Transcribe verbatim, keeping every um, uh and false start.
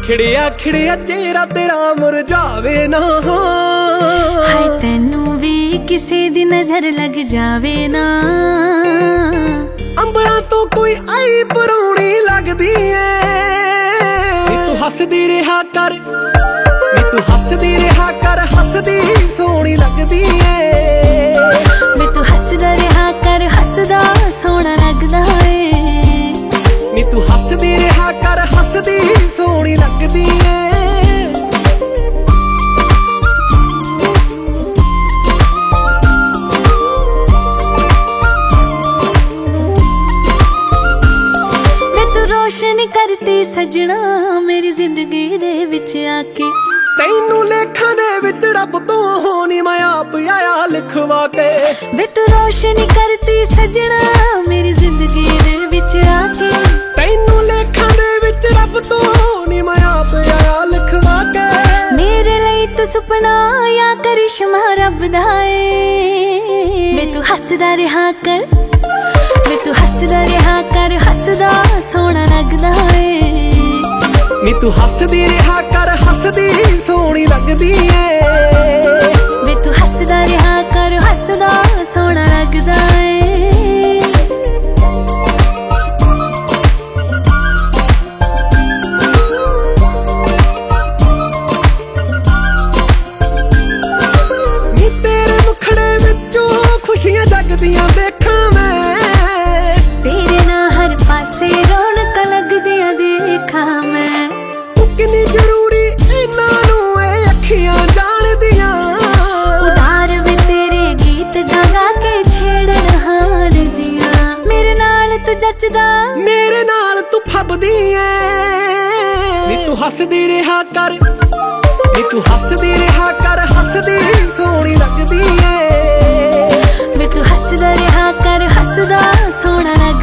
खिड़िया खिड़िया चेहरा तेरा मुरझावे ना, हाय तैनू भी किसी दी नजर लग जावे ना। अंबरा तो कोई आई पराउणी लगदी है, तू हसदी रहा कर, नी तू हसदी रहा कर, हसदी सोहनी लगदी है। वे तू हसदा रहा कर, हसदा सोहना लगदा है। नी तू हसदी रहा कर, हसदी सोहनी लगदी है। वे तू रोशन करती सजना मेरी जिंदगी दे विच आके, तैनू लेखां दे विच रब तो होनी मैं आप आया लिखवा के। वे तू रोशन करती सजना मेरी जिंदगी दे विच आके, तैनू लेखां दे विच रब तो होनी मैं आप आया लिखवा के। मेरे लिए तू सुपना या करिश्मा रब दा ऐ। वे तू हसदा रहा कर, वे तू हसदा रहा कर, हसदा सोहना लगदा है। नी तू हसदी रहा कर, हसदी सोहनी लगदी है। वे तू हसदा रहा कर, हसदा सोहना लगदा है। नी तेरे मुखड़े विचों खुशियां जगदियां देखां मैं, तेरे ना हर पासे रौनक लगदियां देखा मैं। तू किन्नी जरूरी इन्हां नूं ए अखियां जाणदियां, उधार वे तेरे गीत गा गा के छेड़न हार दियां। मेरे नाल तू जचदा, मेरे नाल तू फबदी ऐ। नी तू हसदी रहा कर, नी तू हसदी रहा कर, हसदी सोहनी लगदी ऐ। वे तू हसदा रहा कर, हसदा सोहना लगदा